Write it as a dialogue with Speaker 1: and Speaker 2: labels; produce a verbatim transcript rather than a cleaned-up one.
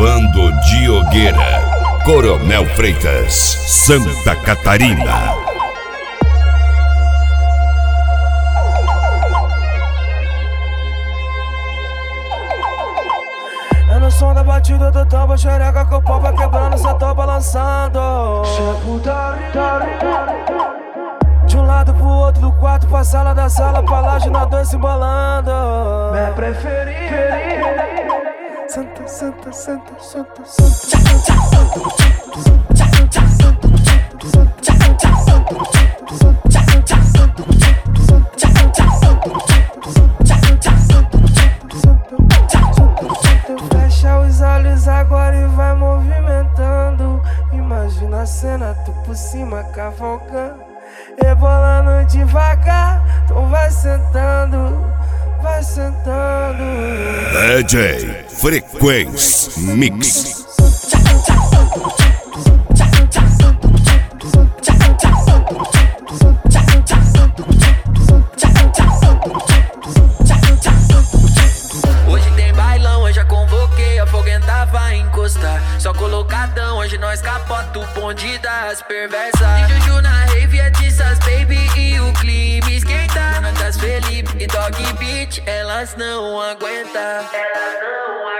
Speaker 1: Gravando Diogueira, Coronel Freitas, Santa Catarina.
Speaker 2: É no som da batida do tambo, xereca com o pau vai quebrando, cê tô balançando. De um lado pro outro, do quarto pra sala, da sala pra laje, nós dois se embolando. Minha preferida. Santa, santa, santa, santa, santa. Fecha os olhos agora e vai movimentando. Imagina a cena, tu por cima cavalgando, rebolando devagar, tu vai sentando, vai sentando.
Speaker 1: D J Frequência Mix.
Speaker 3: Hoje tem bailão, hoje já convoquei, a foguenta vai encostar. Só colocadão, hoje nós capota o bonde das perversas. De Juju na rave, é Tissas Baby e o clima esquenta. Natas Felipe e Dog Beat, elas não aguentam. Elas não